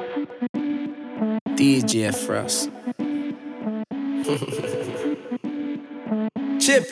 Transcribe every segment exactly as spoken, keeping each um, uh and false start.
D J Frost. Chip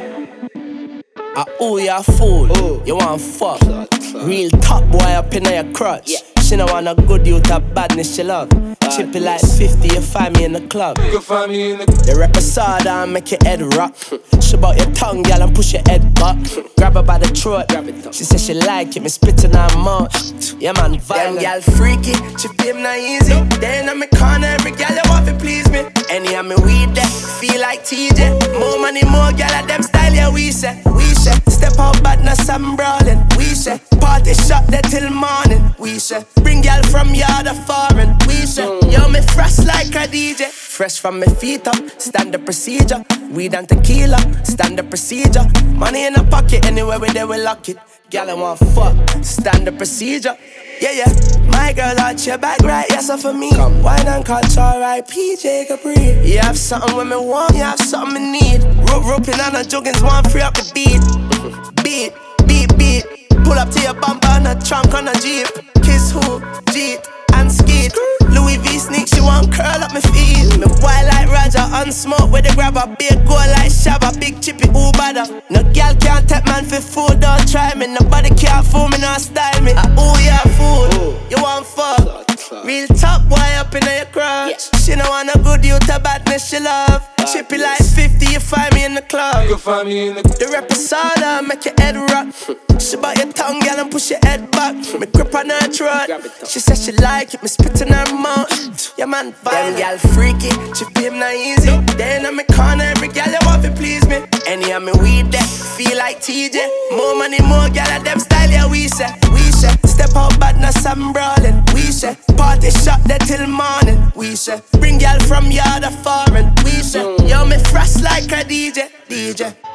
it. Ah, ooh, you a fool. Ooh. You want fuck. Clot, clot. Real top boy up in your crotch. Yeah. She no want a good youth of badness she love. Chip it like fifty, you find me in the club. You can find me in the The rap a soda and make your head rock. Shove out your tongue, girl, and push your head back. Grab her by the throat. She said she like it, me spitting her mouth. Yeah, man, violent. Them girl freaky, chip him not easy. Then I'm in corner, every girl you want to please me. Any of me weed there, feel like T J. More money, more girl, at them style, yeah, we say. We say, step out badness, I'm brawling. We say, party shot there till morning. We say, bring girl from yard or foreign. We say, yo, me fresh like a D J. Fresh from my feet up, standard procedure. Weed and tequila, standard procedure. Money in the pocket, anywhere we there we lock it. Girl, I want fuck, standard procedure. Yeah, yeah, my girl out your back right, yes, so for me. Come. Wine and catch, alright, P J Capri. You have something when me want, you have something me need. Rope, roping on the juggins, one free up the beat. Beat, beat, beat. Pull up to your bumper on a trunk on a Jeep. Kiss who? Jeep and skid. Louis V sneak, she want curl up my feet. Me wild like Roger, unsmoke with the grabber. Big go like Shabba, big chippy, who bother. No girl can't take man for food, don't try me. Nobody can't fool me, not style me. Ah, ooh, yeah, fool, ooh. You want fuck. Real top boy up in your crotch. Yeah. She no want a good youth, a badness she love. Chippy like fifty, you find me in the club. You can find me in the The rap is soda, make your head rock. She bite your tongue, girl, and push your head back. Me grip on her throat. She said she like it, me spit in her mouth. Yeah, man, violent. Them girl freaky, chip him not easy. Then I'm in corner, every girl you want to please me. Any of me weed there, feel like T J. More money, more girl, at them style, yeah, we say. We say, step out badness, I'm brawling. We say, party shot there till morning. We say, bring girl from yard or foreign. We say, yo, me fresh like a D J, D J.